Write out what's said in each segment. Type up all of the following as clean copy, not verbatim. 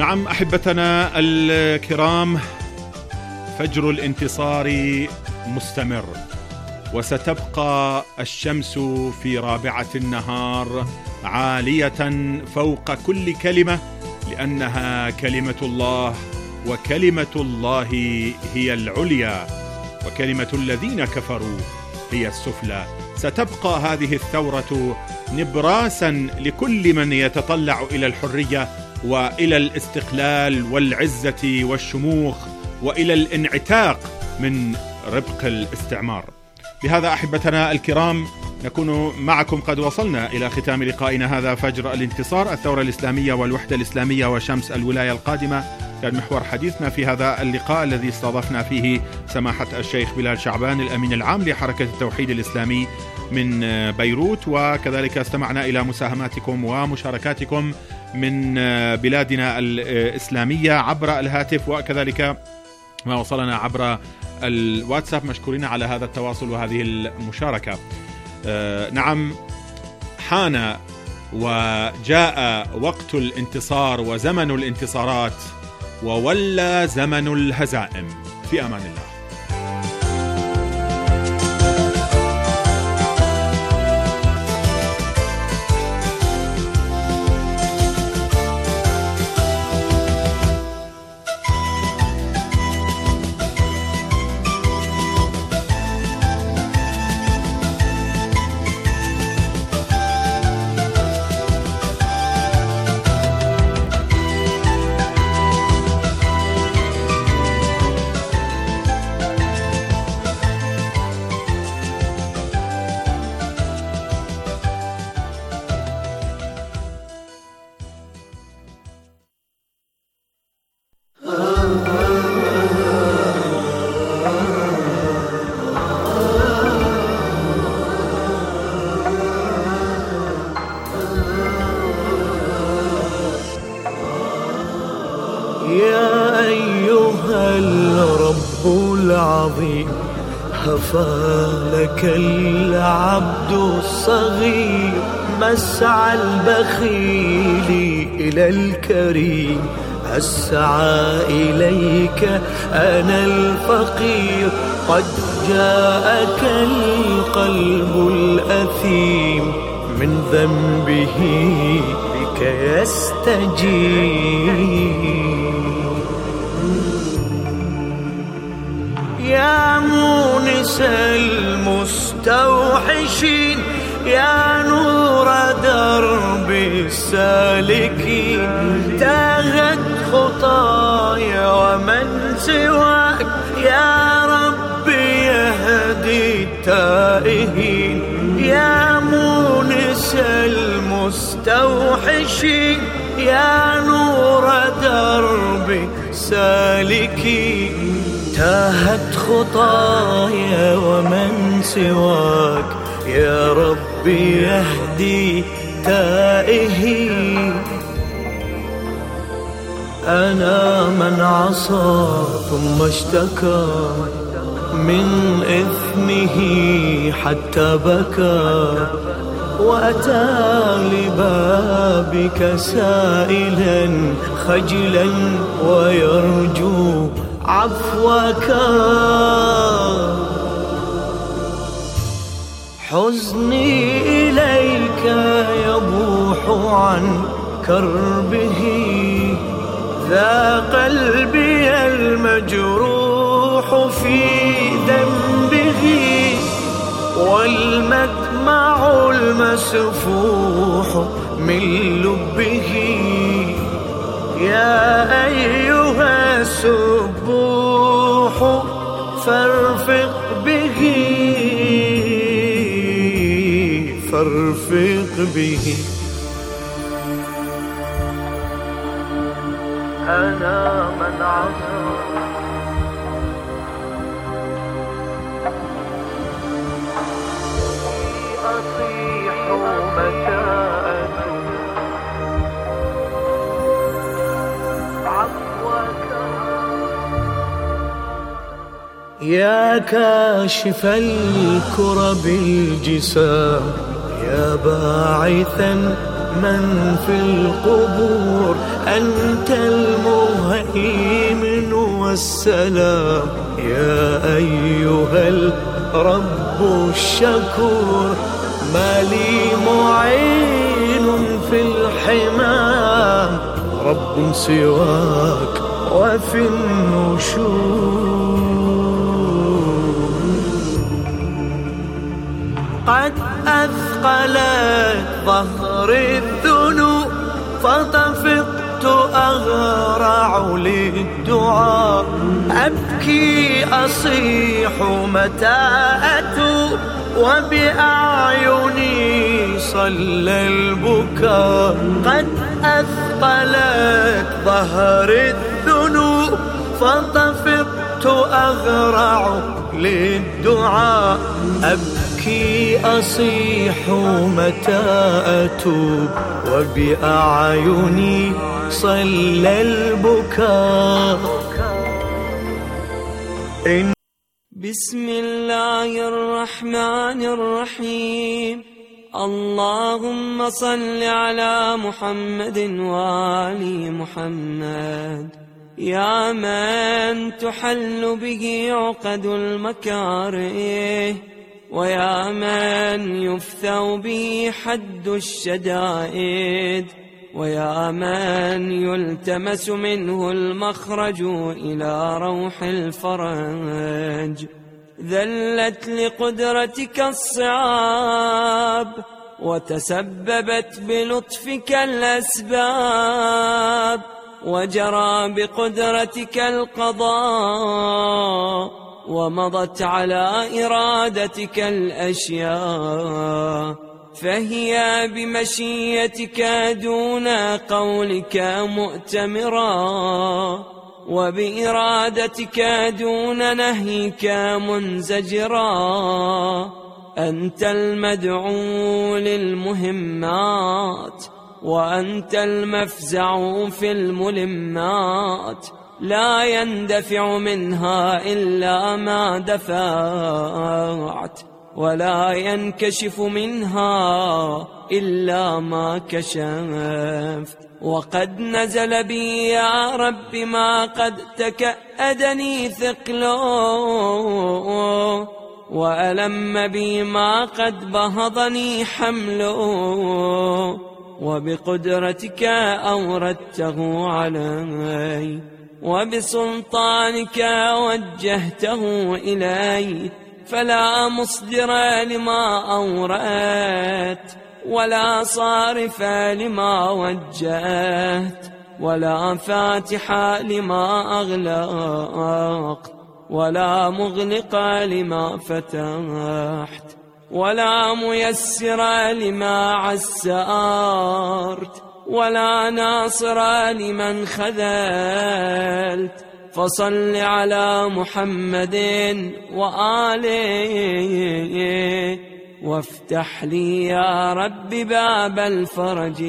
نعم أحبتنا الكرام، فجر الانتصار مستمر، وستبقى الشمس في رابعة النهار عالية فوق كل كلمة، لأنها كلمة الله، وكلمة الله هي العليا، وكلمة الذين كفروا هي السفلى. ستبقى هذه الثورة نبراسا لكل من يتطلع إلى الحرية وإلى الاستقلال والعزة والشموخ وإلى الانعتاق من ربق الاستعمار. بهذا أحبتنا الكرام نكون معكم قد وصلنا إلى ختام لقائنا هذا، فجر الانتصار، الثورة الإسلامية والوحدة الإسلامية وشمس الولاية القادمة. كان محور حديثنا في هذا اللقاء الذي استضفنا فيه سماحة الشيخ بلال شعبان الأمين العام لحركة التوحيد الإسلامي من بيروت، وكذلك استمعنا إلى مساهماتكم ومشاركاتكم من بلادنا الإسلامية عبر الهاتف، وكذلك ما وصلنا عبر الواتساب. مشكورين على هذا التواصل وهذه المشاركة. نعم، حان وجاء وقت الانتصار وزمن الانتصارات، وولى زمن الهزائم. في أمان الله. هفالك العبد الصغير مسعى البخيل إلى الكريم، أسعى إليك أنا الفقير، قد جاءك القلب الأثيم من ذنبه بك يستجيب. يا مونس المستوحشين، يا نور درب السالكين، تاهت خطايا ومن سواك يا رب يهدي التائهين. يا مونس المستوحشين، يا نور درب السالكين، تاهت خطايا ومن سواك يا رب يهدي تائهين. أنا من عصى ثم اشتكى من إثمه حتى بكى، وأتى لبابك سائلا خجلا ويرجو عفوك. حزني إليك يبوح عن كربه، ذا قلبي المجروح في ذنبه، والمدمع المسفوح من لبه. يا أيها السبوح فارفق به، فارفق به. أنا من عصى أصيح متى يا كاشف الكرب الجسام، يا باعثا من في القبور، أنت المهيمن والسلام. يا أيها الرب الشكور، ما لي معين في الحمام، رب سواك وفي النشور. قد أثقلت ظهر الذنوب، فطفقت أغرع للدعاء، أبكي أصيح متى أتوب، وبأعيني صلى البكاء. قد أثقلت ظهر الذنوب، فطفقت أغرع للدعاء، أبكي أصيح متى أتوب، وبأعيني صلى البكاء. بسم الله الرحمن الرحيم. اللهم صل على محمد وآل محمد. يا من تحل به عقد المكاره، ويا من يفثو به حد الشدائد، ويا من يلتمس منه المخرج إلى روح الفرج. ذلت لقدرتك الصعاب، وتسببت بلطفك الأسباب، وجرى بقدرتك القضاء، ومضت على إرادتك الأشياء، فهي بمشيتك دون قولك مؤتمرا، وبإرادتك دون نهيك منزجرا. أنت المدعو للمهمات، وأنت المفزع في الملمات، لا يندفع منها إلا ما دفعت، ولا ينكشف منها إلا ما كشفت. وقد نزل بي يا رب ما قد تكأدني ثقله، وألم بي ما قد بهضني حمله، وبقدرتك أوردته علي، وبسلطانك وجهته إلي، فلا مصدر لما أوردت، ولا صارف لما وجهت، ولا فاتح لما أغلقت، ولا مغلق لما فتحت، ولا ميسر لما عسرت، ولا ناصر لمن خذلت. فصل على محمد وآله، وافتح لي يا رب باب الفرج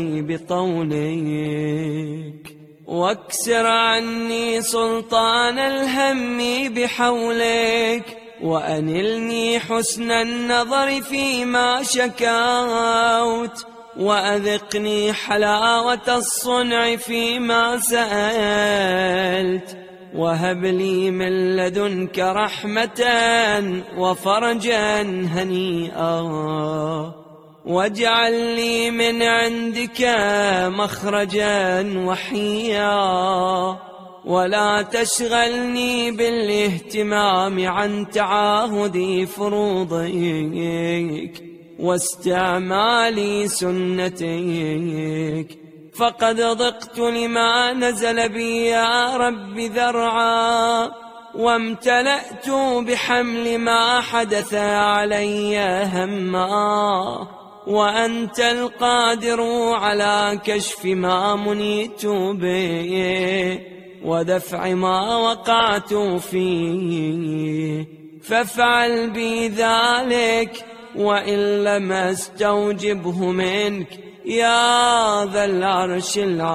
بطولك، واكسر عني سلطان الهم بحولك، وأنلني حسن النظر فيما شكوت، وأذقني حلاوة الصنع فيما سألت، وهب لي من لدنك رحمة وفرجا هنيئا، واجعل لي من عندك مخرجا وحيا، ولا تشغلني بالاهتمام عن تعاهد فروضك واستعمال سنتك، فقد ضقت لما نزل بي يا رب ذرعا، وامتلأت بحمل ما حدث علي هما، وأنت القادر على كشف ما منيت به، ودفع ما وقعت فيه، فافعل بي ذلك، وإن لم استوجبه منك يا ذا العرش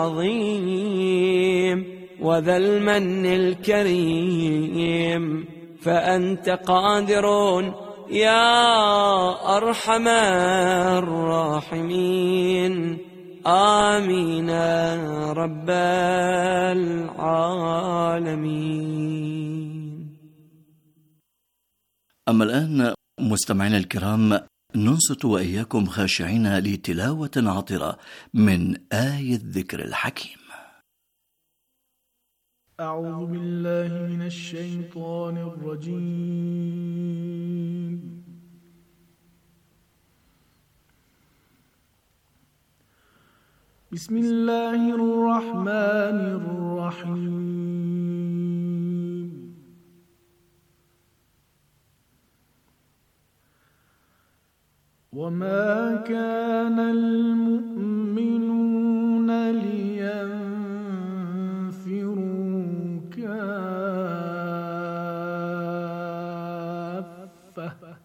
العظيم وذا المن الكريم، فأنت قادر يا أرحم الراحمين. آمين رب العالمين. أما الآن مستمعينا الكرام، ننصت وإياكم خاشعين لتلاوة عطرة من آية الذكر الحكيم. أعوذ بالله من الشيطان الرجيم. بسم الله الرحمن الرحيم. وما كان المؤمنون لينفروا كافة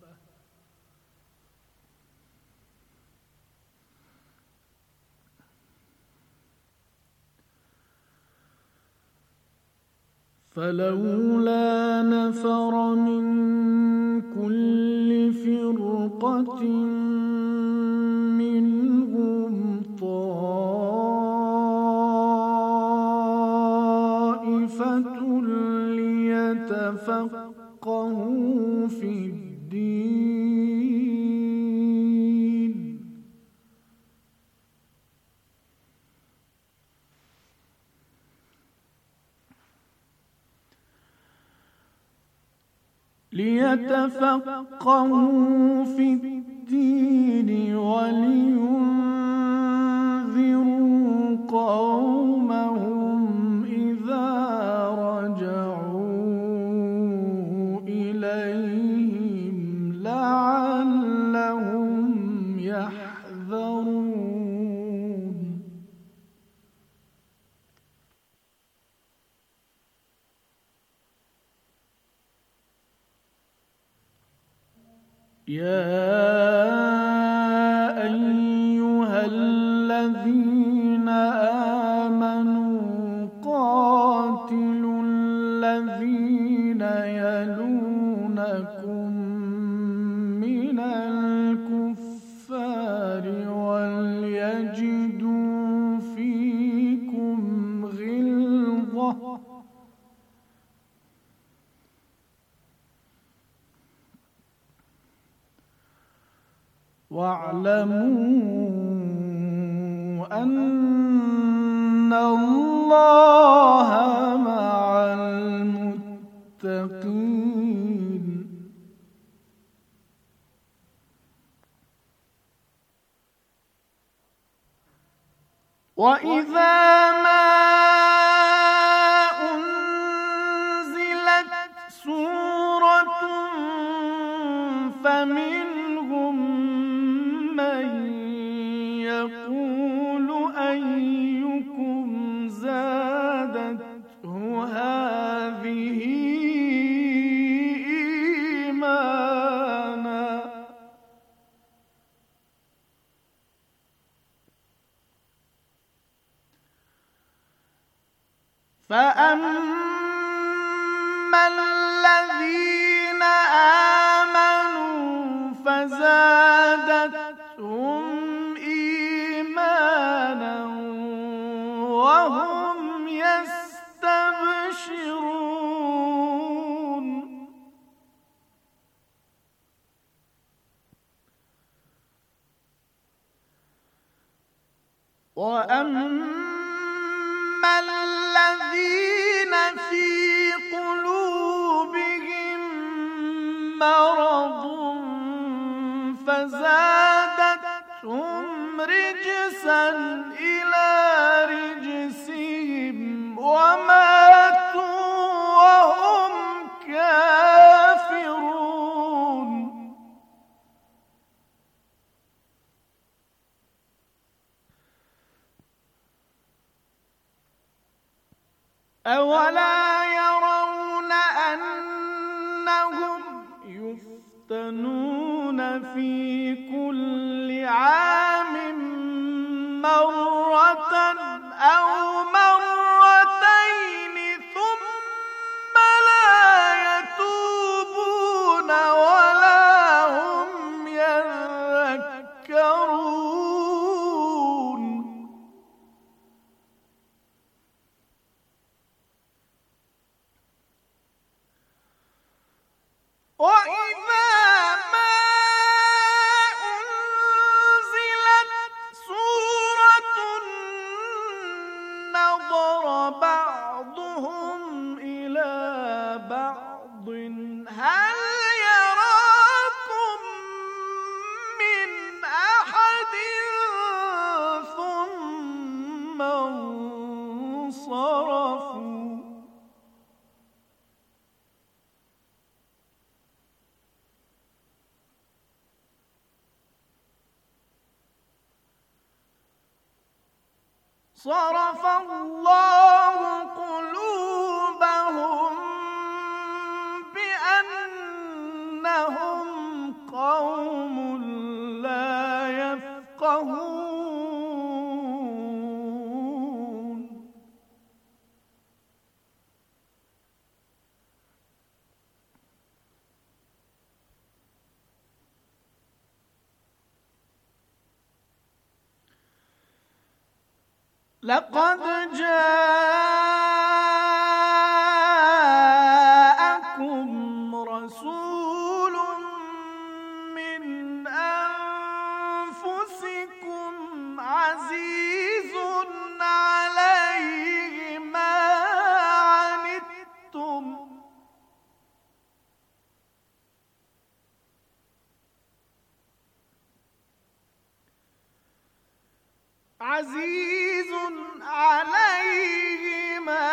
فلولا نفر من كل فرقة منهم طائفة ليتفقهوا في الدين ولينذروا قومهم إذا رجعوا إليهم لعلهم يحذرون. يا أيها الذين آمنوا قاتلوا الذين يلونكم من الكفار وليجدوا فيكم غلظة واعلموا أن الله مع المتقين. وإذا ما أنزلت سورة فمنهم من يقول أيكم زادته هذه إيمانا فأما الذين آمنوا فزادتهم إيمانا وهم يستبشرون. وأما الذين في قلوبهم مرض فزادتهم رجسا إلى رجسهم وماتوا وهم كافرون. أولا يرون أنهم يفتنون في كل عام مرة أو مرتين ثم لا يتوبون ولا هم يذكرون. صرف الله قلوبهم بأنهم قوم لا يفقهون. لقد جاءكم رسول من أنفسكم عزيز عليه ما عنتم عزيز عليه ما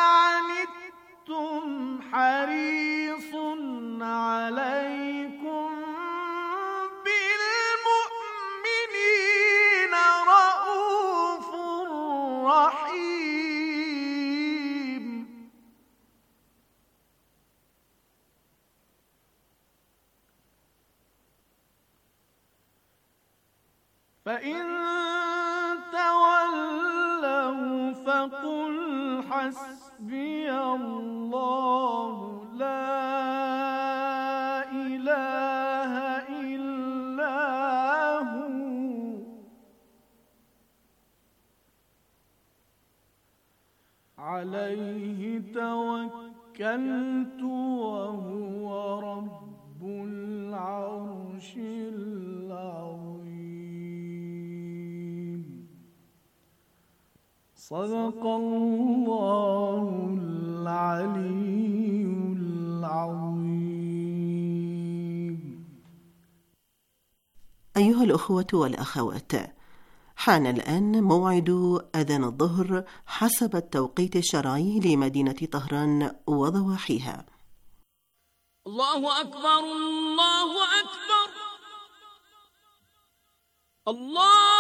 عنتم حريص عليكم بالمؤمنين رؤوف رحيم. فإن تولوا فقل حسبي الله لا إله إلا هو عليه توكلت وهو رب العرش العظيم. صدق الله العلي العظيم. أيها الأخوة والأخوات، حان الآن موعد أذان الظهر حسب التوقيت الشرعي لمدينة طهران وضواحيها. الله أكبر الله أكبر الله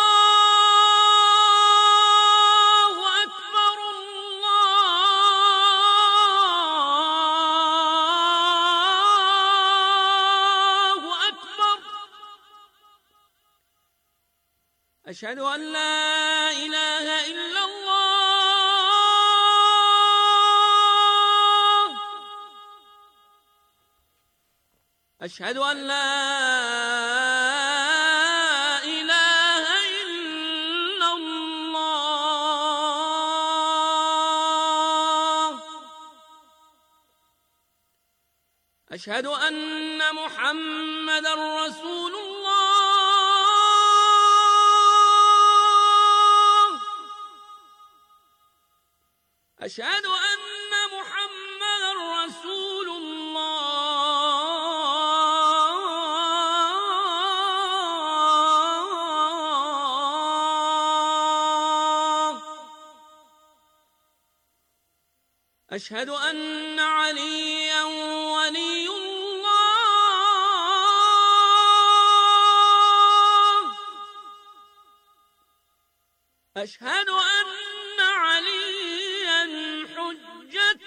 أكبر الله أكبر. أشهد أن لا إله إلا الله. أشهد أن لا إله إلا الله. أشهد أن محمدًا رسول الله. أشهد أن محمدًا رسول الله. أشهد أن عليًّا ولي الله. أشهد أن عليًّا حجة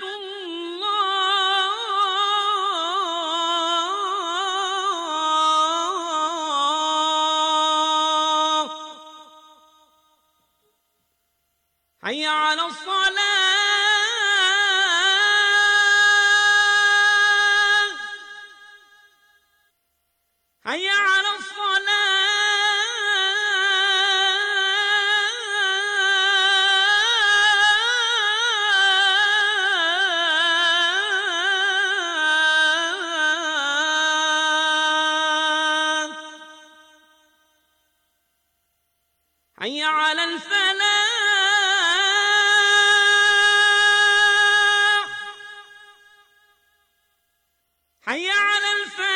الله. حي على الصلاة. حي على الصلاة. حي على الفلاح. حي على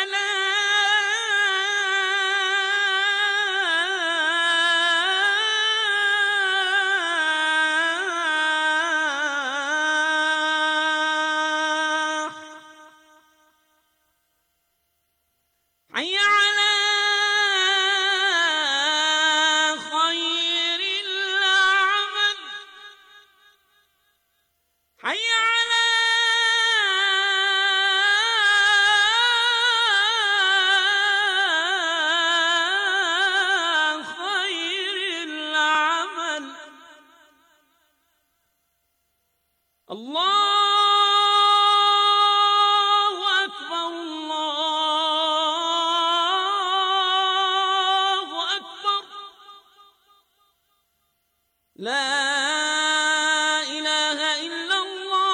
الفلاح. حي على خير العمل. لا إله إلا الله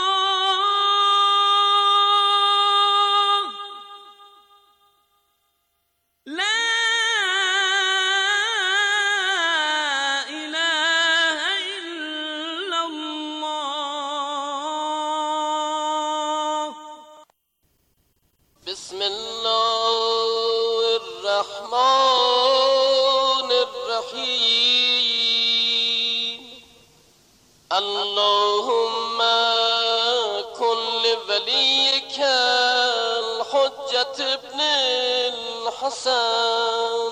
لا إله إلا الله. بسم الله الرحمن الرحيم. اللهم كن لوليك الحجة ابن الحسن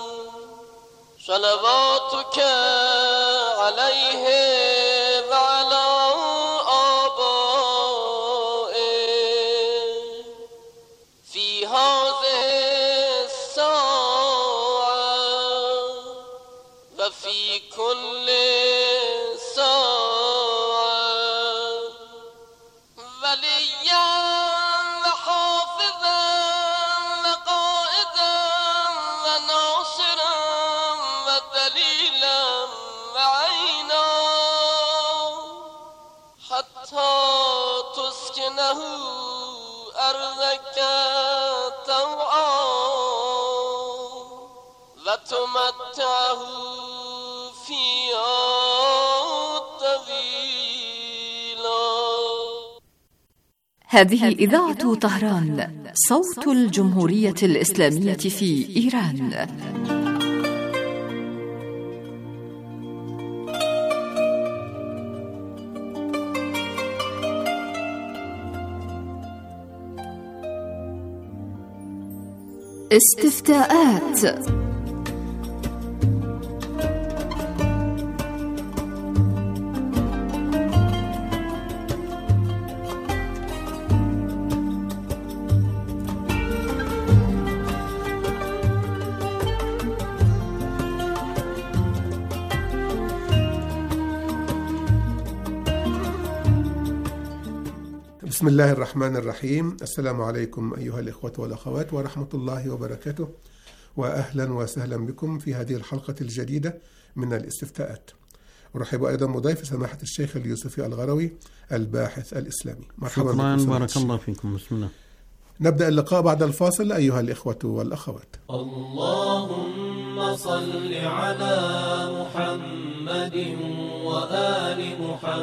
صلواتك عليه وعلى آبائه في هذه الساعة وفي كل ساعة وليا وحافظا وقائدا وناصرا ودليلا وعينا حتى تسكنه أرضك طوعا وتمتعه فيها طويلا. هذه إذاعة طهران، صوت الجمهورية الإسلامية في إيران. استفتاءات. بسم الله الرحمن الرحيم. السلام عليكم أيها الإخوة والأخوات ورحمة الله وبركاته، وأهلا وسهلا بكم في هذه الحلقة الجديدة من الاستفتاءات. أرحب أيضا بضيف سماحة الشيخ اليوسفي الغروي الباحث الإسلامي. مرحبا شكرا، بكم. بارك الله فيكم. بسم الله. نبدأ اللقاء بعد الفاصل أيها الإخوة والأخوات. اللهم صل على محمد وآل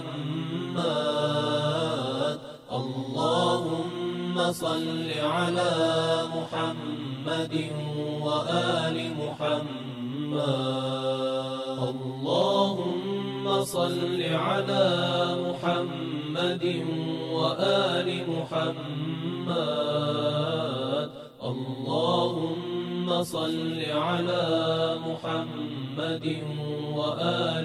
محمد. اللهم صل على محمد وآل محمد. اللهم صل على محمد وآل محمد. اللهم صل على محمد وآل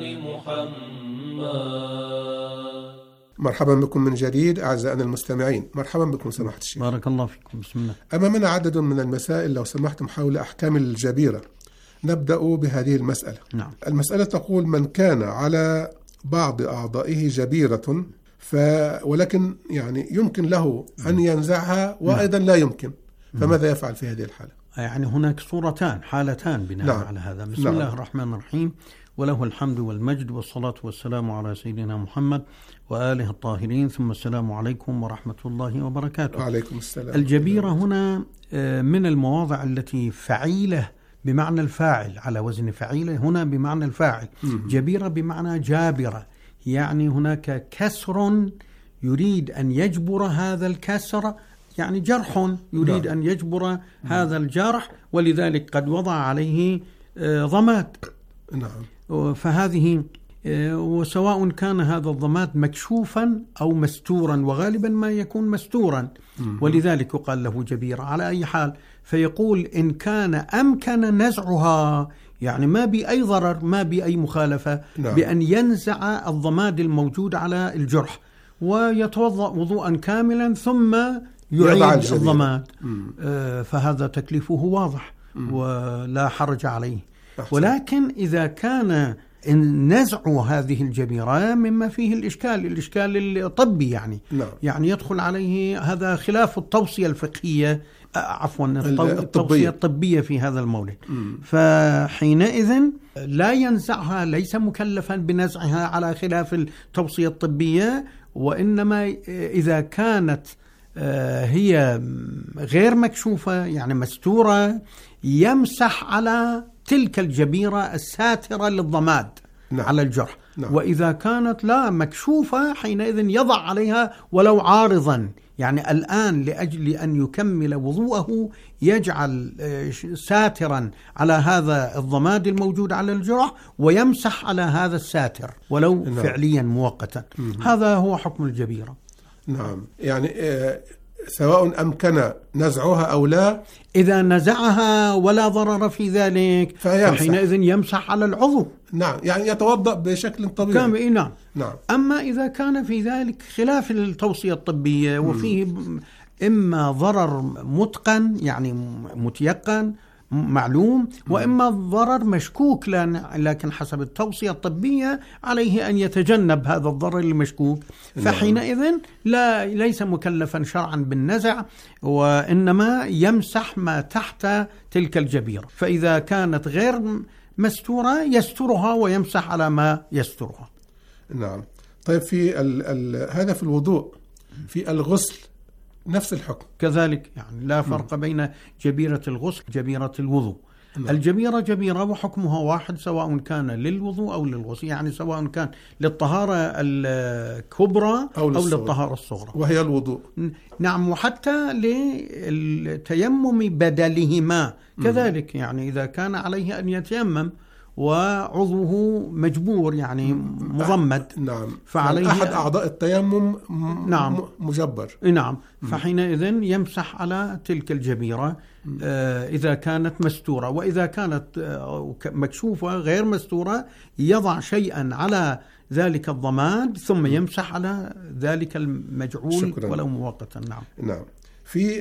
محمد. مرحبا بكم من جديد أعزائنا المستمعين. مرحبا بكم سماحة الشيخ. بارك الله فيكم. بسم الله. أمامنا عدد من المسائل لو سمحتم حول أحكام الجبيرة. نبدأ بهذه المسألة. نعم. المسألة تقول: من كان على بعض أعضائه جبيرة ولكن يعني يمكن له أن ينزعها وأيضا لا يمكن، فماذا يفعل في هذه الحالة؟ يعني هناك صورتان، حالتان بناء على هذا. بسم الله الرحمن الرحيم، وله الحمد والمجد والصلاة والسلام على سيدنا محمد وآله الطاهرين، ثم السلام عليكم ورحمة الله وبركاته. وعليكم السلام. الجبيرة هنا من المواضع التي فعيلة بمعنى الفاعل، على وزن فعيلة هنا بمعنى الفاعل. جبيرة بمعنى جابرة، يعني هناك كسر يريد أن يجبر هذا الكسر، يعني جرح يريد أن يجبر هذا الجرح، ولذلك قد وضع عليه ضماد. فهذه وسواء كان هذا الضماد مكشوفا أو مستورا، وغالبا ما يكون مستورا، ولذلك يقال له جبيرة. على أي حال، فيقول إن كان أمكن نزعها، يعني ما بأي ضرر، ما بأي مخالفة، بأن ينزع الضماد الموجود على الجرح ويتوضأ وضوءا كاملا ثم يعيد الضماد، فهذا تكليفه واضح ولا حرج عليه. ولكن إذا كان نزع هذه الجبيرة مما فيه الإشكال الطبي، يعني يدخل عليه، هذا خلاف التوصية الفقهية عفوا التوصية الطبية في هذا المولد. فحينئذ لا ينزعها، ليس مكلفا بنزعها على خلاف التوصية الطبية، وإنما إذا كانت هي غير مكشوفة يعني مستورة يمسح على تلك الجبيرة الساترة للضماد على الجرح. وإذا كانت لا مكشوفة حينئذ يضع عليها ولو عارضا، يعني الآن لأجل أن يكمل وضوءه يجعل ساترا على هذا الضماد الموجود على الجرح ويمسح على هذا الساتر ولو فعليا مؤقتا. هذا هو حكم الجبيرة. نعم، يعني سواء أمكن نزعها أو لا، إذا نزعها ولا ضرر في ذلك فحينئذ يمسح على العضو. نعم، يعني يتوضأ بشكل طبيعي. نعم. أما إذا كان في ذلك خلاف التوصية الطبية وفيه إما ضرر متقن يعني متيقن معلوم، وإما ضرر مشكوك، لكن حسب التوصية الطبية عليه أن يتجنب هذا الضرر المشكوك، فحينئذ ليس مكلفا شرعا بالنزع، وإنما يمسح ما تحت تلك الجبيرة. فإذا كانت غير مستورة يسترها ويمسح على ما يسترها. نعم. طيب في هذا في الوضوء، في الغسل نفس الحكم كذلك، يعني لا فرق بين جبيرة الغسل جبيرة الوضوء. الجبيرة جبيرة وحكمها واحد سواء كان للوضوء أو للغسل، يعني سواء كان للطهارة الكبرى أو للطهارة الصغرى وهي الوضوء. نعم، وحتى للتيمم بدلهما كذلك، يعني إذا كان عليه أن يتيمم وعضوه مجبور يعني مضمد، نعم، فعليه أحد أعضاء التيمم مجبر. نعم، فحينئذ يمسح على تلك الجبيرة إذا كانت مستورة، وإذا كانت مكشوفة غير مستورة يضع شيئا على ذلك الضماد ثم يمسح على ذلك المجعول ولو مؤقتا. نعم. في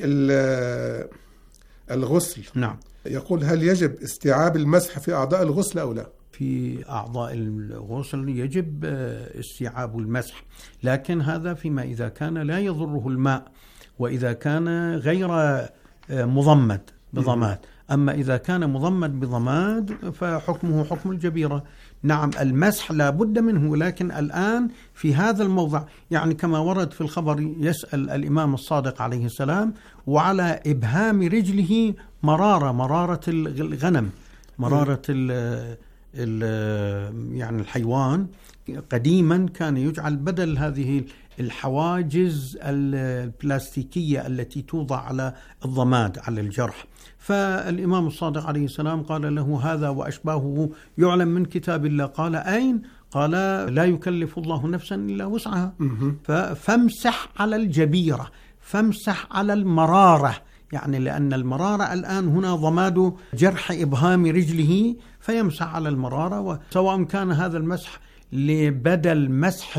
الغسل، نعم، يقول هل يجب استيعاب المسح في أعضاء الغسل أو لا؟ في أعضاء الغسل يجب استيعاب المسح، لكن هذا فيما إذا كان لا يضره الماء وإذا كان غير مضمد بضماد. أما إذا كان مضمد بضماد فحكمه حكم الجبيرة. نعم، المسح لا بد منه، لكن الآن في هذا الموضع يعني كما ورد في الخبر يسأل الإمام الصادق عليه السلام وعلى إبهام رجله مرارة الغنم، مرارة يعني الحيوان. قديما كان يجعل بدل هذه الحواجز البلاستيكية التي توضع على الضماد على الجرح. فالإمام الصادق عليه السلام قال له هذا وأشباهه يعلم من كتاب الله. قال أين؟ قال لا يكلف الله نفسا إلا وسعها. فامسح على الجبيرة، فامسح على المرارة، يعني لأن المرارة الآن هنا ضماد جرح إبهام رجله، فيمسح على المرارة، وسواء كان هذا المسح لبدل مسح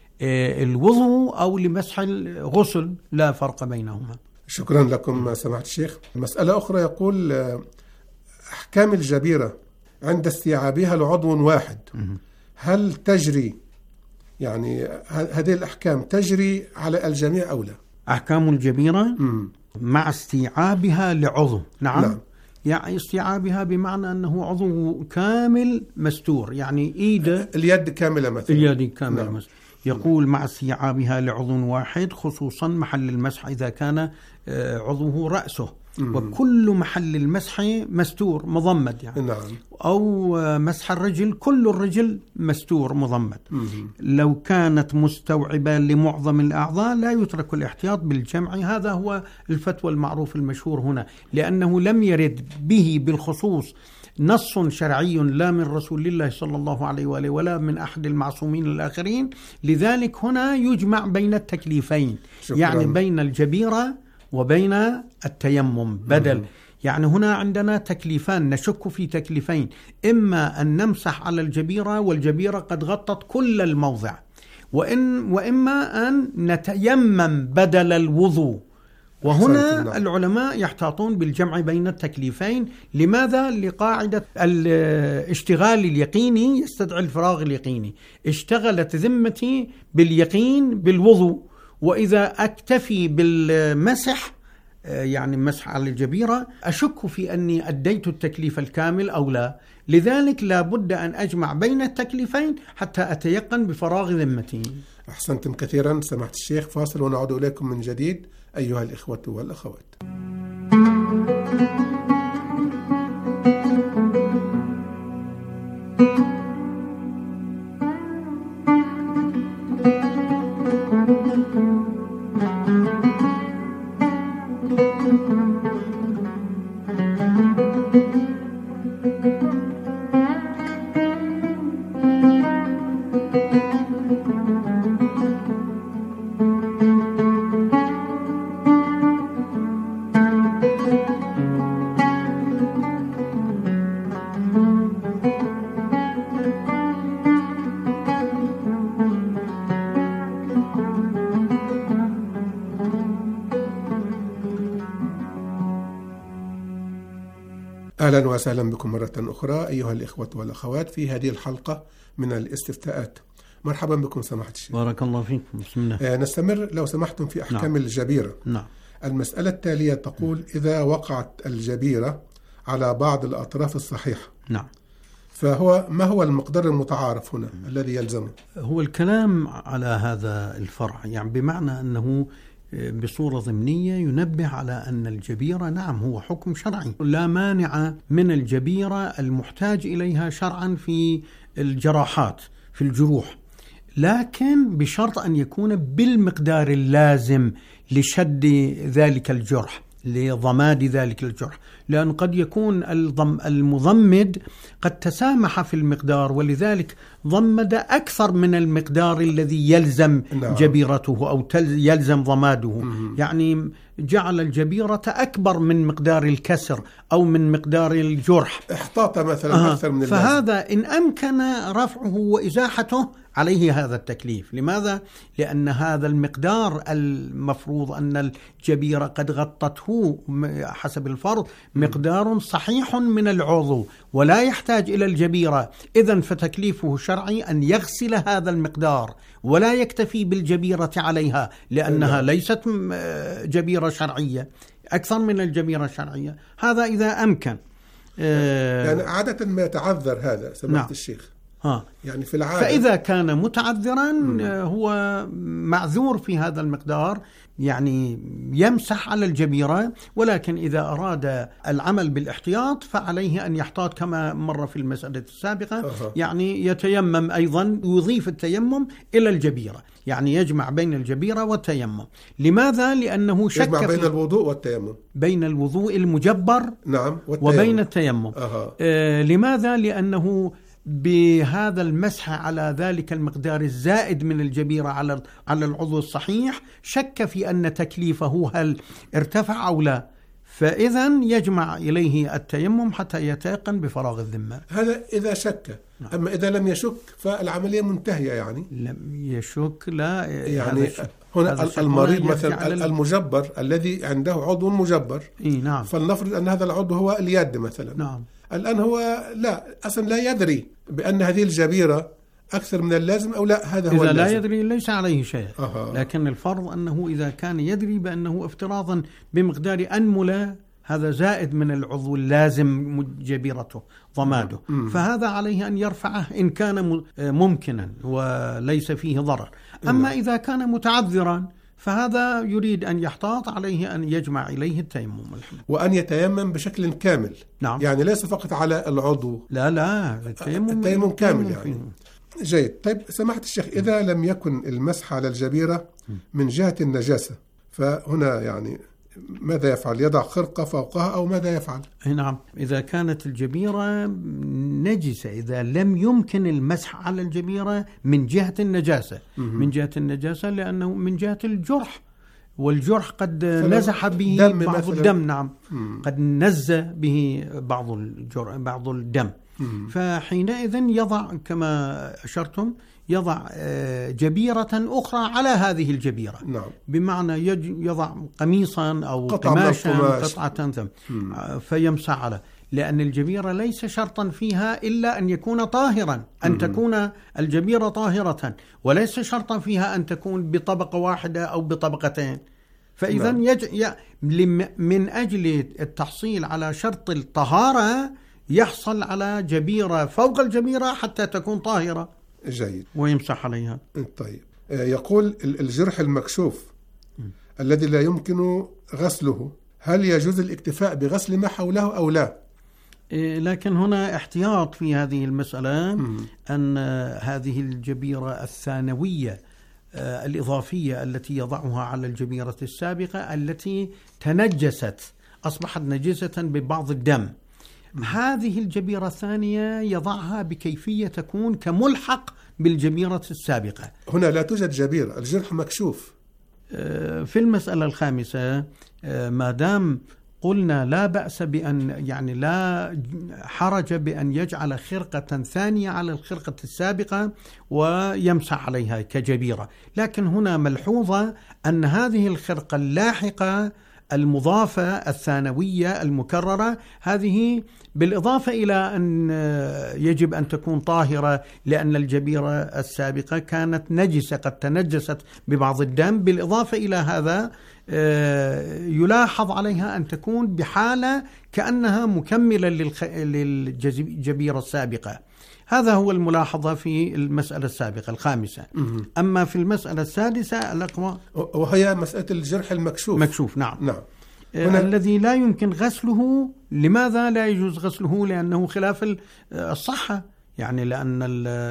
الوضوء أو لمسح الغسل لا فرق بينهما. شكرا لكم سماحة الشيخ. مسألة أخرى يقول أحكام الجبيرة عند استيعابها لعضو واحد، هل تجري يعني هذه الأحكام تجري على الجميع أو لا؟ أحكام الجبيرة مع استيعابها لعضو. نعم. يعني استيعابها بمعنى أنه عضو كامل مستور، يعني اليد كاملة مثلا. اليد كاملة مثلا. يقول مع استيعابها لعضو واحد، خصوصا محل المسح إذا كان عضوه رأسه، وكل محل المسح مستور مضمد يعني. نعم. أو مسح الرجل كل الرجل مستور مضمد. لو كانت مستوعبة لمعظم الأعضاء لا يترك الاحتياط بالجمع. هذا هو الفتوى المعروف المشهور هنا، لأنه لم يرد به بالخصوص نص شرعي لا من رسول الله صلى الله عليه وآله ولا من أحد المعصومين الآخرين. لذلك هنا يجمع بين التكليفين. شكرا. يعني بين الجبيرة وبين التيمم بدل. يعني هنا عندنا تكليفان، نشك في تكليفين، إما أن نمسح على الجبيرة والجبيرة قد غطت كل الموضع، وإما أن نتيمم بدل الوضوء. وهنا العلماء يحتاطون بالجمع بين التكليفين. لماذا؟ لقاعدة الاشتغال اليقيني يستدعي الفراغ اليقيني. اشتغلت ذمتي باليقين بالوضوء، وإذا أكتفي بالمسح يعني مسح على الجبيرة، أشك في أني أديت التكليف الكامل أو لا. لذلك لا بد أن أجمع بين التكليفين حتى أتيقن بفراغ ذمتي. أحسنتم كثيرا سماحة الشيخ. فاصل ونعود إليكم من جديد أيها الإخوة والأخوات. أهلا وسهلا بكم مرة أخرى أيها الإخوة والأخوات في هذه الحلقة من الاستفتاءات. مرحبا بكم سماحة الشيخ. بارك الله فيكم. بسم الله. نستمر لو سمحتم في أحكام الجبيرة. نعم. المسألة التالية تقول: إذا وقعت الجبيرة على بعض الأطراف الصحيحة، نعم، ما هو المقدار المتعارف هنا الذي يلزمه؟ هو الكلام على هذا الفرع، يعني بمعنى أنه بصورة ضمنية ينبه على أن الجبيرة نعم هو حكم شرعي، لا مانع من الجبيرة المحتاج إليها شرعا في الجراحات في الجروح، لكن بشرط أن يكون بالمقدار اللازم لشد ذلك الجرح، لضماد ذلك الجرح، لأن قد يكون المضمد قد تسامح في المقدار ولذلك ضمد أكثر من المقدار الذي يلزم جبيرته أو يلزم ضماده، يعني جعل الجبيرة أكبر من مقدار الكسر أو من مقدار الجرح، احتاط مثلا أكثر من اللازم. فهذا إن أمكن رفعه وإزاحته عليه هذا التكليف. لماذا؟ لأن هذا المقدار المفروض أن الجبيرة قد غطته حسب الفرض مقدار صحيح من العضو ولا يحتاج إلى الجبيرة، إذن فتكليفه الشرعي أن يغسل هذا المقدار ولا يكتفي بالجبيرة عليها، لأنها ليست جبيرة شرعية، أكثر من الجبيرة الشرعية. هذا إذا أمكن. يعني عادة ما يتعذر هذا سماحة الشيخ. يعني في العادة فإذا كان متعذرا هو معذور في هذا المقدار، يعني يمسح على الجبيرة، ولكن إذا أراد العمل بالاحتياط فعليه أن يحتاط كما مر في المسألة السابقة، يعني يتيمم أيضا، يضيف التيمم إلى الجبيرة، يعني يجمع بين الجبيرة والتيمم. لماذا؟ لأنه شك يجمع بين الوضوء والتيمم، بين الوضوء المجبر نعم وبين التيمم. لماذا؟ لأنه بهذا المسح على ذلك المقدار الزائد من الجبيرة على العضو الصحيح شك في أن تكليفه هل ارتفع أو لا، فإذا يجمع إليه التيمم حتى يتيقن بفراغ الذمة. هذا إذا شك. أما إذا لم يشك فالعملية منتهية. يعني لم يشك لا، يعني هنا المريض مثلا المجبر الذي عنده عضو مجبر، نعم، فلنفرض أن هذا العضو هو اليد مثلا، نعم، الآن هو أصلا لا يدري بأن هذه الجبيرة أكثر من اللازم أو لا، هذا هو إذا اللازم. لا يدري ليس عليه شيء. لكن الفرض أنه إذا كان يدري بأنه افتراضا بمقدار أنملة هذا زائد من العضو اللازم جبيرته ضماده، فهذا عليه أن يرفعه إن كان ممكنا وليس فيه ضرر. أما إذا كان متعذرا فهذا يريد أن يحتاط، عليه أن يجمع إليه التيمم وأن يتيمم بشكل كامل. نعم. يعني ليس فقط على العضو، لا التيمم كامل يعني. جيد. طيب سماحة الشيخ، إذا لم يكن المسح على الجبيرة من جهة النجاسة فهنا يعني ماذا يفعل؟ يضع خرقة فوقها أو ماذا يفعل؟ نعم، إذا كانت الجبيرة نجسة، إذا لم يمكن المسح على الجبيرة من جهة النجاسة، من جهة النجاسة لأنه من جهة الجرح، والجرح قد نزح به بعض الدم، نعم، قد نزى به بعض الدم، فحينئذ يضع كما أشرتم، يضع جبيرة أخرى على هذه الجبيرة، نعم. بمعنى يضع قميصا أو قماشا قطعة فيمسح على، لأن الجبيرة ليس شرطا فيها إلا أن يكون طاهرا، أن تكون الجبيرة طاهرة، وليس شرطا فيها أن تكون بطبقة واحدة أو بطبقتين، فإذا من أجل التحصيل على شرط الطهارة يحصل على جبيرة فوق الجبيرة حتى تكون طاهرة. جيد. ويمسح عليها. طيب، يقول الجرح المكشوف الذي لا يمكن غسله، هل يجوز الاكتفاء بغسل ما حوله أو لا؟ لكن هنا احتياط في هذه المسألة أن هذه الجبيرة الثانوية الإضافية التي يضعها على الجبيرة السابقة التي تنجست أصبحت نجسة ببعض الدم، هذه الجبيرة الثانية يضعها بكيفية تكون كملحق بالجبيرة السابقة. هنا لا توجد جبيرة، الجرح مكشوف. في المسألة الخامسة ما دام قلنا لا بأس بأن يعني لا حرج بأن يجعل خرقة ثانية على الخرقة السابقة ويمسح عليها كجبيرة، لكن هنا ملحوظة أن هذه الخرقة اللاحقة المضافة الثانوية المكررة هذه بالإضافة إلى أن يجب أن تكون طاهرة لأن الجبيرة السابقة كانت نجسة قد تنجست ببعض الدم، بالإضافة إلى هذا يلاحظ عليها أن تكون بحالة كأنها مكملة للجبيرة السابقة. هذا هو الملاحظة في المسألة السابقة الخامسة. أما في المسألة السادسة الأقوى وهي مسألة الجرح المكشوف. مكشوف، نعم. الذي لا يمكن غسله. لماذا لا يجوز غسله؟ لأنه خلاف الصحة، يعني لأن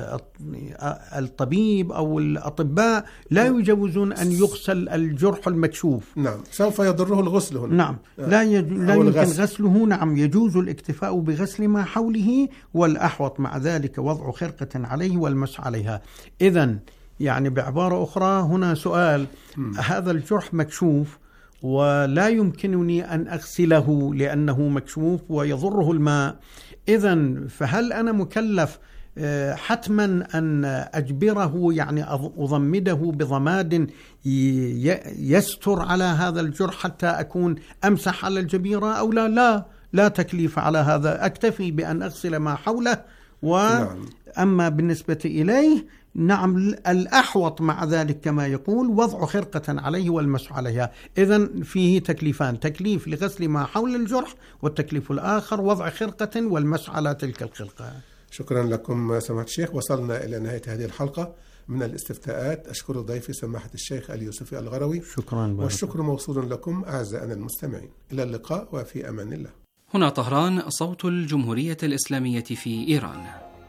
الطبيب أو الأطباء لا يجوزون أن يغسل الجرح المكشوف. نعم، سوف يضره الغسل هنا. نعم، لا يمكن غسله. نعم، يجوز الاكتفاء بغسل ما حوله، والأحوط مع ذلك وضع خرقة عليه والمسح عليها. إذن يعني بعبارة أخرى هنا سؤال، هذا الجرح مكشوف ولا يمكنني أن أغسله لأنه مكشوف ويضره الماء، إذن فهل أنا مكلف حتما أن أجبره، يعني أضمده بضماد يستر على هذا الجرح حتى أكون أمسح على الجبيرة أو لا تكليف على هذا، أكتفي بأن أغسل ما حوله. وأما بالنسبة إليه نعم الأحوط مع ذلك كما يقول وضع خرقة عليه والمسح عليها. إذن فيه تكليفان، تكليف لغسل ما حول الجرح، والتكليف الآخر وضع خرقة والمسح على تلك الخرقة. شكرا لكم سماحة الشيخ. وصلنا إلى نهاية هذه الحلقة من الاستفتاءات. أشكر ضيفي سماحة الشيخ اليوسفي الغروي. شكرا. والشكر موصول لكم أعزائنا المستمعين. إلى اللقاء وفي أمان الله. هنا طهران، صوت الجمهورية الإسلامية في إيران.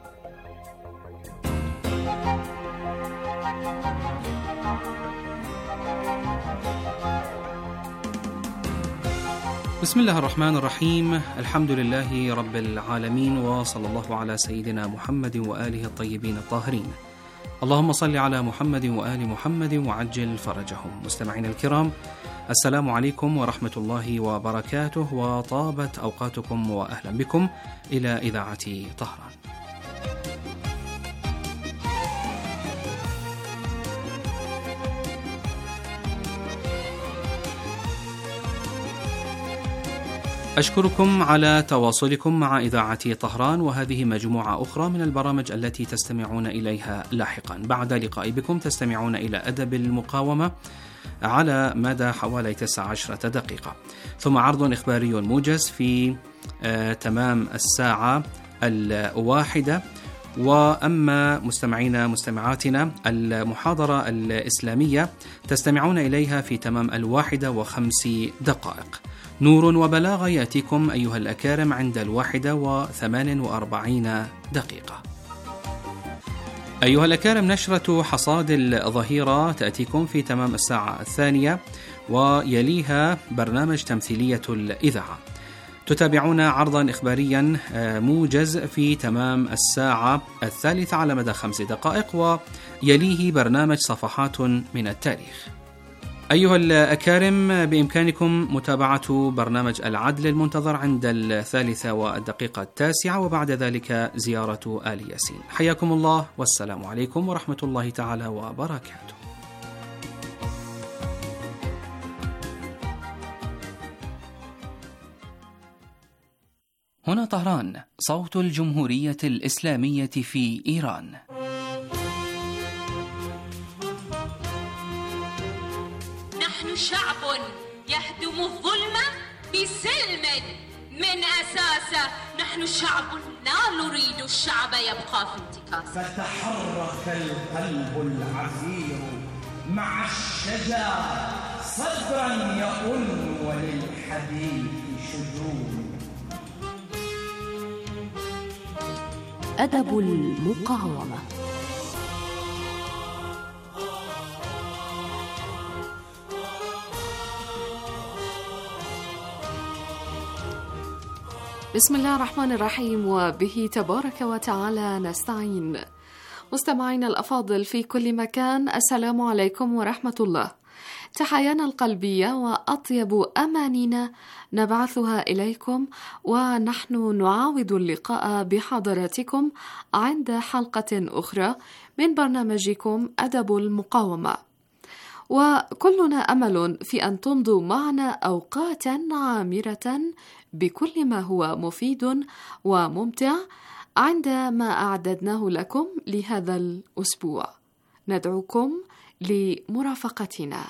بسم الله الرحمن الرحيم، الحمد لله رب العالمين، وصلى الله على سيدنا محمد وآله الطيبين الطاهرين. اللهم صل على محمد وآل محمد وعجل فرجهم. مستمعينا الكرام، السلام عليكم ورحمة الله وبركاته، وطابت أوقاتكم وأهلا بكم إلى إذاعة طهران. أشكركم على تواصلكم مع إذاعة طهران، وهذه مجموعة أخرى من البرامج التي تستمعون إليها لاحقا. بعد لقاء بكم تستمعون إلى أدب المقاومة على مدى حوالي 19 دقيقة، ثم عرض إخباري موجز في تمام الساعة 1. وأما مستمعاتنا المحاضرة الإسلامية تستمعون إليها في تمام 1:05 دقائق. نور وبلاغة يأتيكم أيها الأكارم عند 1:48 دقيقة. أيها الأكارم، نشرة حصاد الظهيرة تأتيكم في تمام الساعة 2، ويليها برنامج تمثيلية الإذاعة. تتابعون عرضا إخباريا موجز في تمام الساعة 3 على مدى 5 دقائق، ويليه برنامج صفحات من التاريخ. أيها الأكارم، بإمكانكم متابعة برنامج العدل المنتظر عند 3:09 وبعد ذلك زيارة آل ياسين. حياكم الله، والسلام عليكم ورحمة الله تعالى وبركاته. هنا طهران، صوت الجمهورية الإسلامية في إيران. نحن شعب يهدم الظلم بسلم من أساسه. نحن شعب لا نريد الشعب يبقى في انتكاسه. فتحرك القلب العفير مع الشجا صدرا يؤن وللحديث شجون. أدب المقاومة. بسم الله الرحمن الرحيم، وبه تبارك وتعالى نستعين. مستمعينا الأفاضل في كل مكان، السلام عليكم ورحمة الله. تحيانا القلبية وأطيب أمانينا نبعثها إليكم، ونحن نعاود اللقاء بحضراتكم عند حلقة أخرى من برنامجكم أدب المقاومة. وكلنا أمل في أن تمضوا معنا أوقاتا عامرة بكل ما هو مفيد وممتع عندما أعددناه لكم لهذا الأسبوع. ندعوكم لمرافقتنا.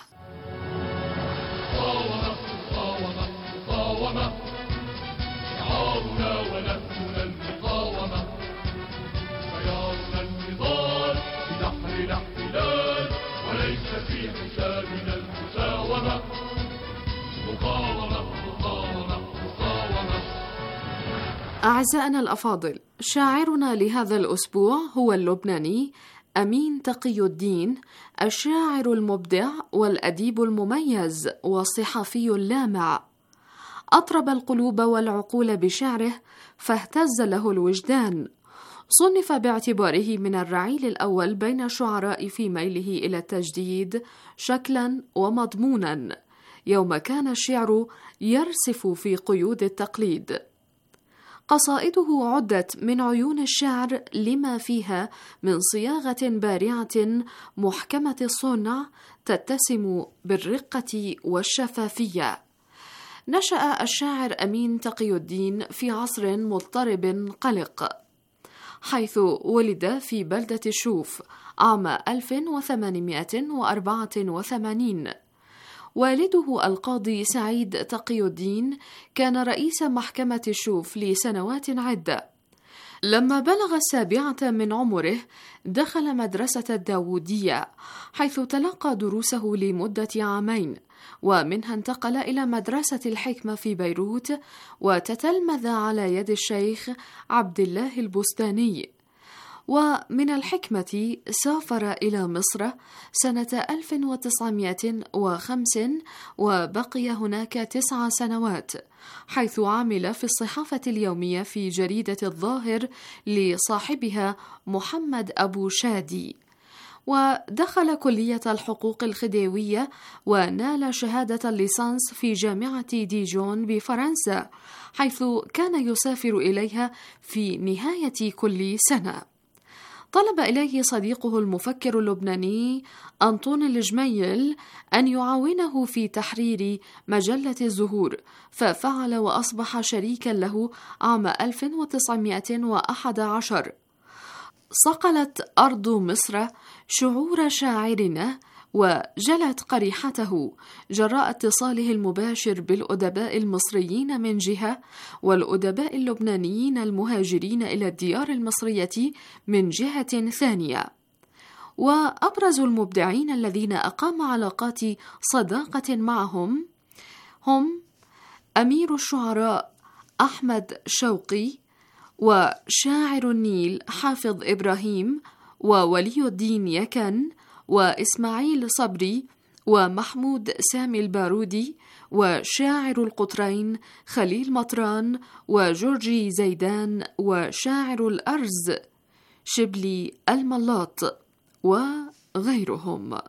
مقاومة شعارنا ونهجنا المقاومة، خيارنا النضال في بحر الاحتلال وليس في حسابنا المساومة. مقاومة مقاومة مقاومة. أعزائنا الأفاضل، شاعرنا لهذا الأسبوع هو اللبناني أمين تقي الدين، الشاعر المبدع والأديب المميز والصحفي اللامع. أطرب القلوب والعقول بشعره فاهتز له الوجدان. صنف باعتباره من الرعيل الأول بين الشعراء في ميله إلى التجديد شكلا ومضمونا، يوم كان الشعر يرسف في قيود التقليد. قصائده عدت من عيون الشعر لما فيها من صياغة بارعة محكمة الصنع تتسم بالرقة والشفافية. نشأ الشاعر أمين تقي الدين في عصر مضطرب قلق، حيث ولد في بلدة الشوف عام 1884. والده القاضي سعيد تقي الدين كان رئيس محكمة الشوف لسنوات عدة. لما بلغ 7 من عمره دخل مدرسة الداودية، حيث تلقى دروسه لمدة 2 عام، ومنها انتقل إلى مدرسة الحكمة في بيروت، وتتلمذ على يد الشيخ عبد الله البستاني. ومن الحكمة سافر إلى مصر سنة 1905 وبقي هناك 9 سنوات، حيث عمل في الصحافة اليومية في جريدة الظاهر لصاحبها محمد أبو شادي. ودخل كلية الحقوق الخديوية ونال شهادة الليسانس في جامعة ديجون بفرنسا، حيث كان يسافر إليها في نهاية كل سنة. طلب إليه صديقه المفكر اللبناني أنطون الجميل أن يعاونه في تحرير مجلة الزهور، ففعل وأصبح شريكا له عام 1911. صقلت أرض مصر شعور شاعرنا وجلت قريحته جراء اتصاله المباشر بالأدباء المصريين من جهة، والأدباء اللبنانيين المهاجرين إلى الديار المصرية من جهة ثانية. وأبرز المبدعين الذين أقام علاقات صداقة معهم هم أمير الشعراء أحمد شوقي، وشاعر النيل حافظ إبراهيم، وولي الدين يكن، وإسماعيل صبري، ومحمود سامي البارودي، وشاعر القطرين خليل مطران، وجورجي زيدان، وشاعر الأرز شبلي الملاط، وغيرهم.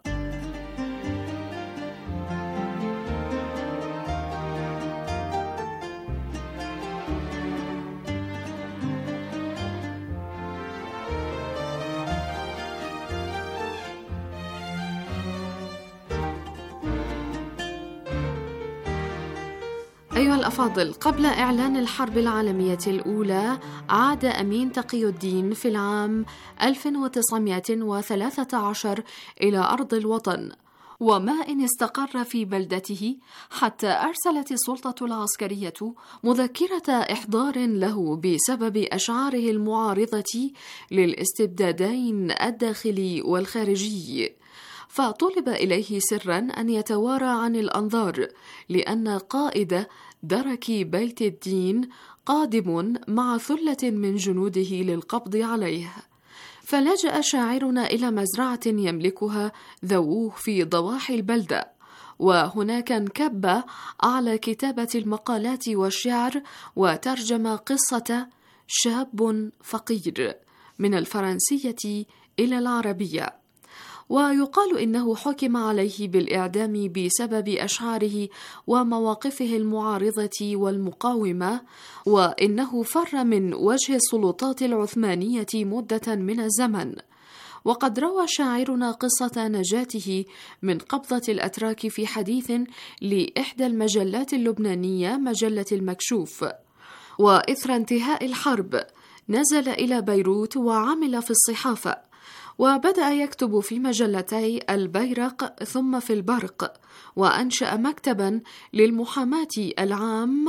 أيها الأفاضل، قبل إعلان الحرب العالمية الأولى عاد أمين تقي الدين في العام 1913 إلى أرض الوطن، وما إن استقر في بلدته حتى أرسلت السلطة العسكرية مذكرة إحضار له بسبب أشعاره المعارضة للاستبدادين الداخلي والخارجي، فطلب إليه سرا أن يتوارى عن الأنظار لأن قائد درك بيت الدين قادم مع ثلة من جنوده للقبض عليه. فلجأ شاعرنا إلى مزرعة يملكها ذووه في ضواحي البلدة، وهناك انكب على كتابة المقالات والشعر وترجم قصة شاب فقير من الفرنسية إلى العربية. ويقال إنه حكم عليه بالإعدام بسبب أشعاره ومواقفه المعارضة والمقاومة، وإنه فر من وجه السلطات العثمانية مدة من الزمن. وقد روى شاعرنا قصة نجاته من قبضة الأتراك في حديث لإحدى المجلات اللبنانية مجلة المكشوف. وإثر انتهاء الحرب نزل إلى بيروت وعمل في الصحافة، وبدأ يكتب في مجلتي البيرق ثم في البرق، وأنشأ مكتبا للمحاماة العام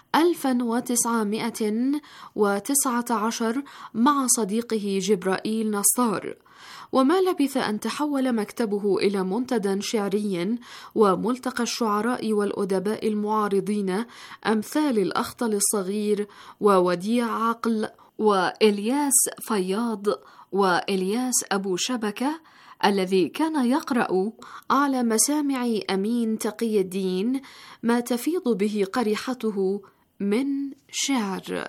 1919 مع صديقه جبرائيل نصار. وما لبث أن تحول مكتبه إلى منتدى شعري وملتقى الشعراء والأدباء المعارضين أمثال الأخطل الصغير ووديع عقل وإلياس فياض وإلياس أبو شبكة، الذي كان يقرأ على مسامع أمين تقي الدين ما تفيض به قريحته من شعر.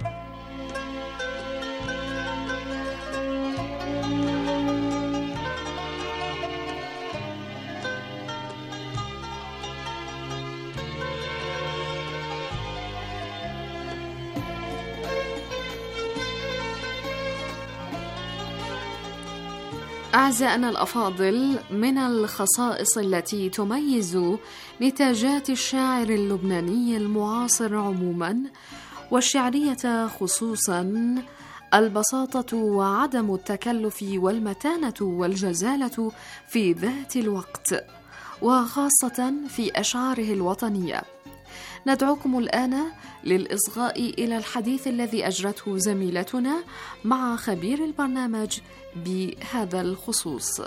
أعزائنا الأفاضل، من الخصائص التي تميز نتاجات الشاعر اللبناني المعاصر عموما والشعرية خصوصا البساطة وعدم التكلف والمتانة والجزالة في ذات الوقت، وخاصة في أشعاره الوطنية. ندعوكم الآن للإصغاء إلى الحديث الذي أجرته زميلتنا مع خبير البرنامج بهذا الخصوص.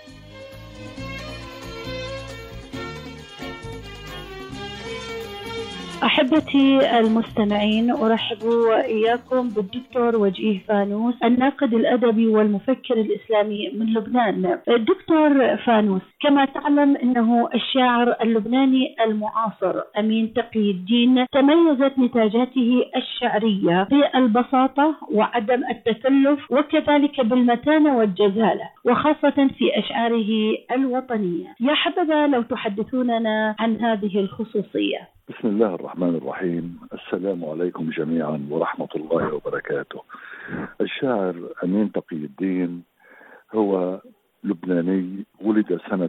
أحبتي المستمعين، أرحب وإياكم بالدكتور وجيه فانوس، الناقد الأدبي والمفكر الإسلامي من لبنان. الدكتور فانوس، كما تعلم أنه الشاعر اللبناني المعاصر أمين تقي الدين تميزت نتاجاته الشعرية بالبساطة وعدم التكلف، وكذلك بالمتانة والجزالة، وخاصة في أشعاره الوطنية. يا حبذا لو تحدثوننا عن هذه الخصوصية. بسم الله الرحمن الرحيم. السلام عليكم جميعا ورحمة الله وبركاته. الشاعر أمين تقي الدين هو لبناني، ولد سنة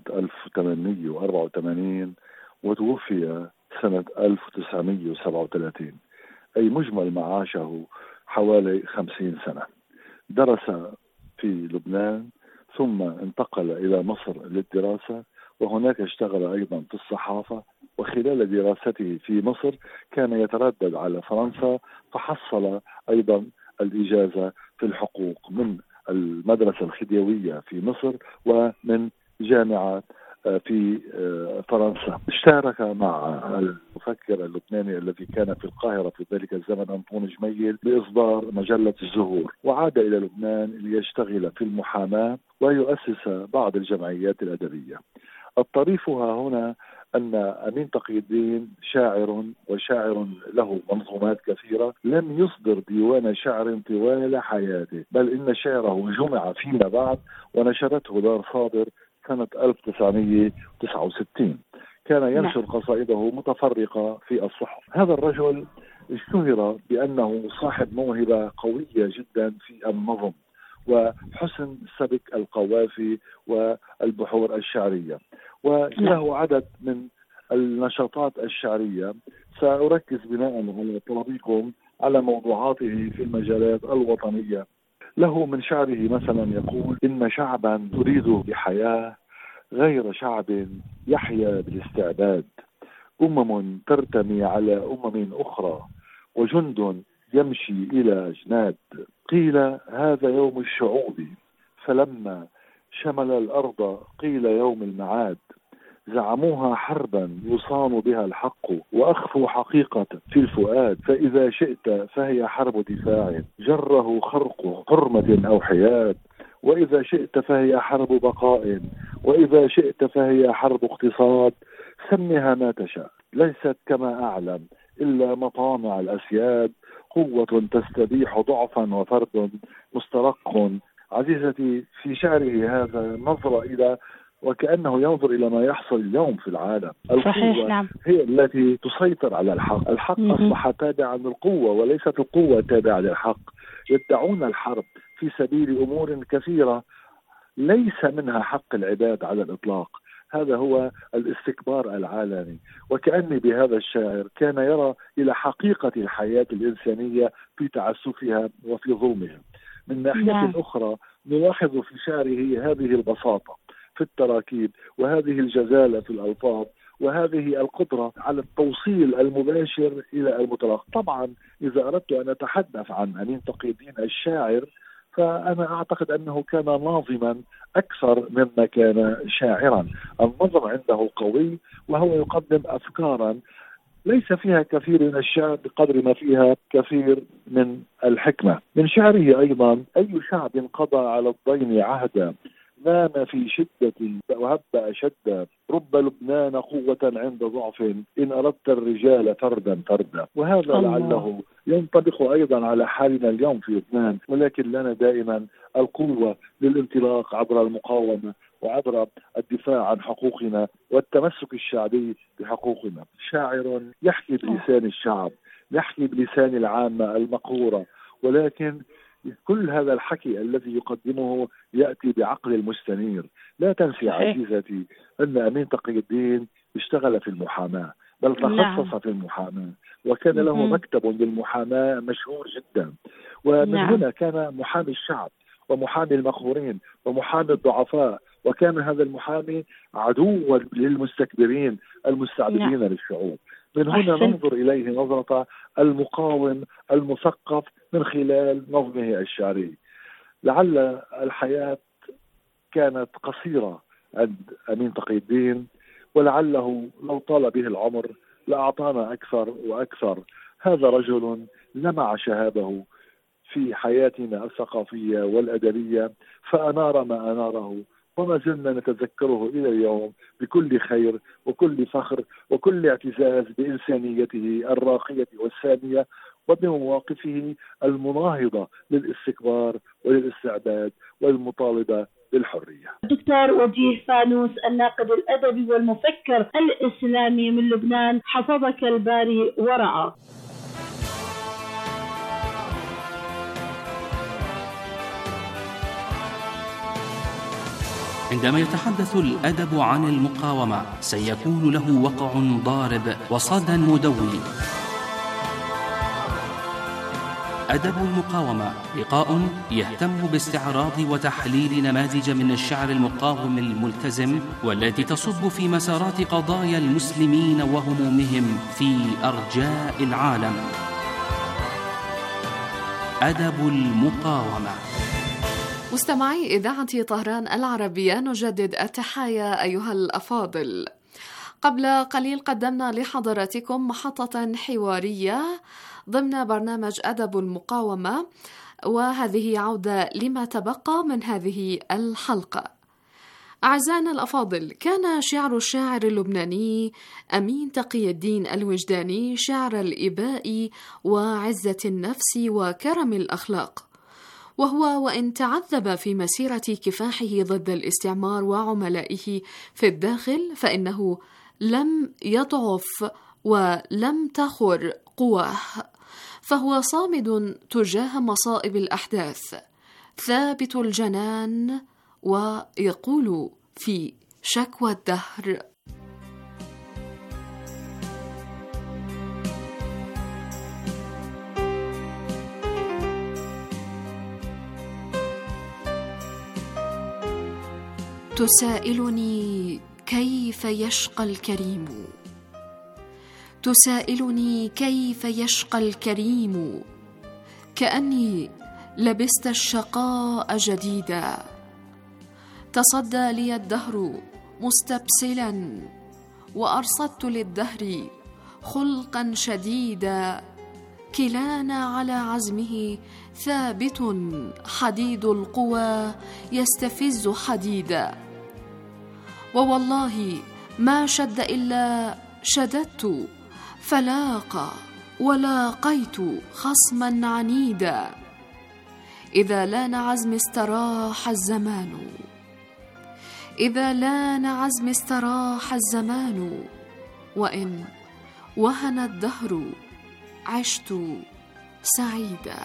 1884 وتوفي سنة 1937، أي مجمل معاشه حوالي 50 سنة. درس في لبنان ثم انتقل إلى مصر للدراسة، وهناك اشتغل أيضا في الصحافة. وخلال دراسته في مصر كان يتردد على فرنسا، فحصل أيضا الإجازة في الحقوق من المدرسة الخديوية في مصر ومن جامعة في فرنسا. اشترك مع المفكر اللبناني الذي كان في القاهرة في ذلك الزمن أنطون جميل بإصدار مجلة الزهور، وعاد إلى لبنان ليشتغل في المحاماة ويؤسس بعض الجمعيات الأدبية. الطريف هنا أن أمين تقي الدين شاعر، وشاعر له منظومات كثيرة، لم يصدر ديوان شعر طوال حياته، بل إن شعره جمع فيما بعد ونشرته دار صادر سنة 1969. كان ينشر قصائده متفرقة في الصحف. هذا الرجل اشتهر بأنه صاحب موهبة قوية جدا في النظم وحسن سبك القوافي والبحور الشعرية، وله عدد من النشاطات الشعرية. سأركز بناء على طلبكم على موضوعاته في المجالات الوطنية. له من شعره مثلا يقول: إن شعبا تريد بحياة غير شعب يحيا بالاستعباد، ترتمي على أخرى، وجند يمشي إلى أجناد. قيل هذا يوم الشعوب، فلما شمل الأرض قيل يوم المعاد. زعموها حربا يصان بها الحق، وأخفوا حقيقة في الفؤاد. فإذا شئت فهي حرب دفاع جره خرق حرمة أو حياد، وإذا شئت فهي حرب بقاء، وإذا شئت فهي حرب اقتصاد. سمها ما تشاء، ليست كما أعلم إلا مطامع الأسياد. قوة تستبيح ضعفا وفرد مسترق. عزيزتي، في شعره هذا نظر إلى وكأنه ينظر إلى ما يحصل اليوم في العالم. القوة نعم. هي التي تسيطر على الحق. الحق أصبح تابعا للقوة وليست القوة تابعة للحق. يدعون الحرب في سبيل أمور كثيرة ليس منها حق العباد على الإطلاق. هذا هو الاستكبار العالمي. وكأني بهذا الشاعر كان يرى إلى حقيقة الحياة الإنسانية في تعسفها وفي ظلمها. من ناحية أخرى نلاحظ في شعره هذه البساطة في التراكيب، وهذه الجزالة في الألفاظ، وهذه القدرة على التوصيل المباشر إلى المتلقي. طبعا إذا أردت أن أتحدث عن أمين تقي الدين الشاعر، فأنا أعتقد أنه كان ناظما أكثر مما كان شاعرا. النظم عنده قوي، وهو يقدم أفكارا ليس فيها كثير من الشعر بقدر ما فيها كثير من الحكمة. من شعره أيضا: أي شعب قضى على الضيم عهدا، نام في شدة وهب أشد، رب لبنان قوة عند ضعف، إن أردت الرجال فردا فردا. وهذا لعله ينطبق أيضا على حالنا اليوم في لبنان، ولكن لنا دائما القوة للانطلاق عبر المقاومة وعبر الدفاع عن حقوقنا والتمسك الشعبي بحقوقنا. شاعر يحكي بلسان الشعب، يحكي بلسان العامة المقهورة، ولكن كل هذا الحكي الذي يقدمه يأتي بعقل المستنير. لا تنسي عزيزتي أن أمين تقي الدين اشتغل في المحاماة، بل تخصص في المحاماة، وكان له مكتب للمحاماة مشهور جدا. ومن هنا كان محامي الشعب ومحامي المقهورين ومحامي الضعفاء، وكان هذا المحامي عدوا للمستكبرين المستعبدين للشعوب. من هنا ننظر إليه نظرة المقاوم المثقف من خلال نظمه الشعري. لعل الحياة كانت قصيرة عند أمين تقي الدين، ولعله لو طال به العمر لأعطانا أكثر وأكثر. هذا رجل لمع شهابه في حياتنا الثقافية والأدبية، فأنار ما أناره، وما زلنا نتذكره إلى اليوم بكل خير وكل فخر وكل اعتزاز بإنسانيته الراقية والسامية، وبمواقفه المناهضة للاستكبار وللاستعباد والمطالبة بالحرية. دكتور وجيه فانوس، الناقد الأدبي والمفكر الإسلامي من لبنان، حفظك الباري ورعى. عندما يتحدث الأدب عن المقاومة سيكون له وقع ضارب وصدى مدوي. أدب المقاومة لقاء يهتم باستعراض وتحليل نماذج من الشعر المقاوم الملتزم، والتي تصب في مسارات قضايا المسلمين وهمومهم في أرجاء العالم. أدب المقاومة. مستمعي إذاعة طهران العربية، نجدد التحايا أيها الأفاضل. قبل قليل قدمنا لحضراتكم محطة حوارية ضمن برنامج أدب المقاومة، وهذه عودة لما تبقى من هذه الحلقة. أعزائنا الأفاضل، كان شعر الشاعر اللبناني أمين تقي الدين الوجداني شعر الإباء وعزة النفس وكرم الأخلاق، وهو وإن تعذب في مسيرة كفاحه ضد الاستعمار وعملائه في الداخل، فإنه لم يضعف ولم تخر قواه، فهو صامد تجاه مصائب الأحداث، ثابت الجنان، ويقول في شكوى الدهر: تسائلني كيف يشقى الكريم، تسائلني كيف يشقى الكريم، كأني لبست الشقاء جديدا. تصدى لي الدهر مستبسلا، وأرصدت للدهر خلقا شديدا. كلانا على عزمه ثابت، حديد القوى يستفز حديدا. ووالله ما شد إلا شددت، فلاق ولاقيت خصما عنيدا. إذا لان عزم استراح الزمان، إذا لان عزم استراح الزمان، وإن وهن الدهر عشت سعيدا.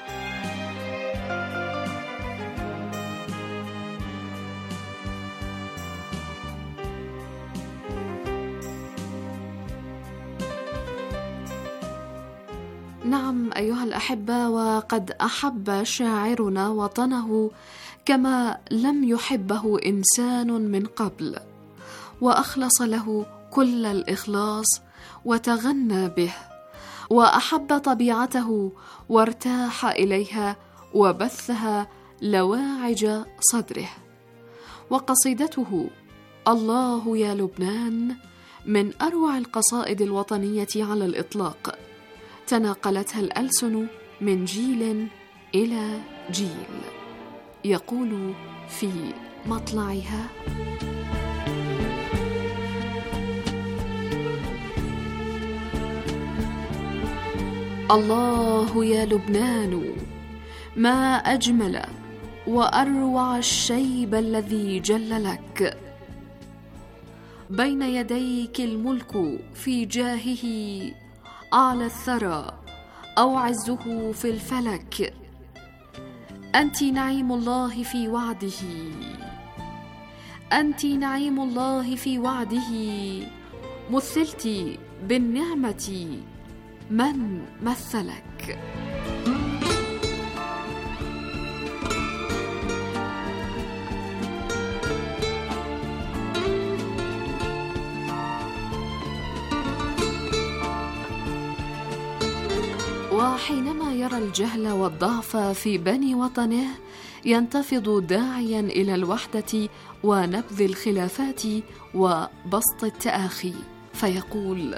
نعم أيها الأحبة، وقد أحب شاعرنا وطنه كما لم يحبه إنسان من قبل، وأخلص له كل الإخلاص وتغنى به، وأحب طبيعته وارتاح إليها وبثها لواعج صدره. وقصيدته الله يا لبنان من أروع القصائد الوطنية على الإطلاق، تناقلتها الألسن من جيل إلى جيل. يقول في مطلعها: الله يا لبنان ما أجمل وأروع الشيب الذي جل لك، بين يديك الملك في جاهه أعلى الثرى أو عزه في الفلك. أنت نعيم الله في وعده، أنت نعيم الله في وعده، مثلت بالنعمة من مثلك. وحينما يرى الجهل والضعف في بني وطنه ينتفض داعيا إلى الوحدة ونبذ الخلافات وبسط التآخي، فيقول: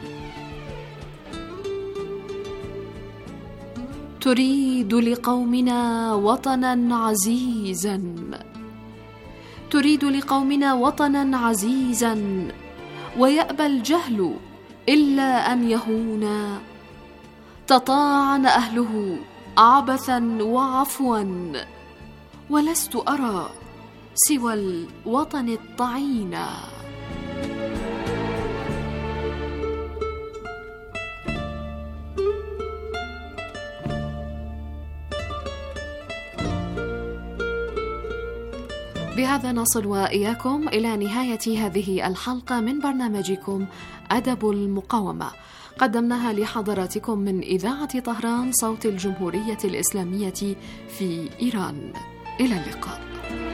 تريد لقومنا وطنا عزيزا، تريد لقومنا وطنا عزيزا، ويأبى الجهل إلا أن يهونا. تطاعن أهله عبثا وعفوا، ولست أرى سوى الوطن الطعينا. بهذا نصل وإياكم إلى نهاية هذه الحلقة من برنامجكم أدب المقاومة، قدمناها لحضراتكم من إذاعة طهران صوت الجمهورية الإسلامية في إيران. إلى اللقاء.